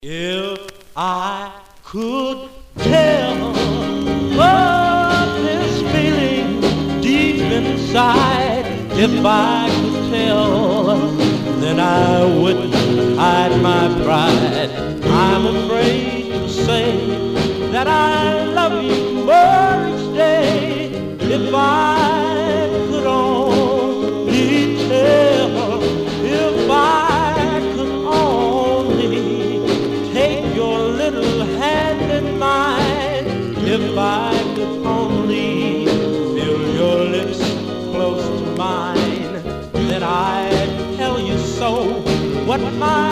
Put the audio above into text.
If I could tell what this feeling deep inside, if I could tell, then I wouldn't hide my pride. I'm afraid to say that I love you more each day. If I could only tell, if I could only take your little hand in mine, if I could only feel your lips close to mine, then I'd tell you so what my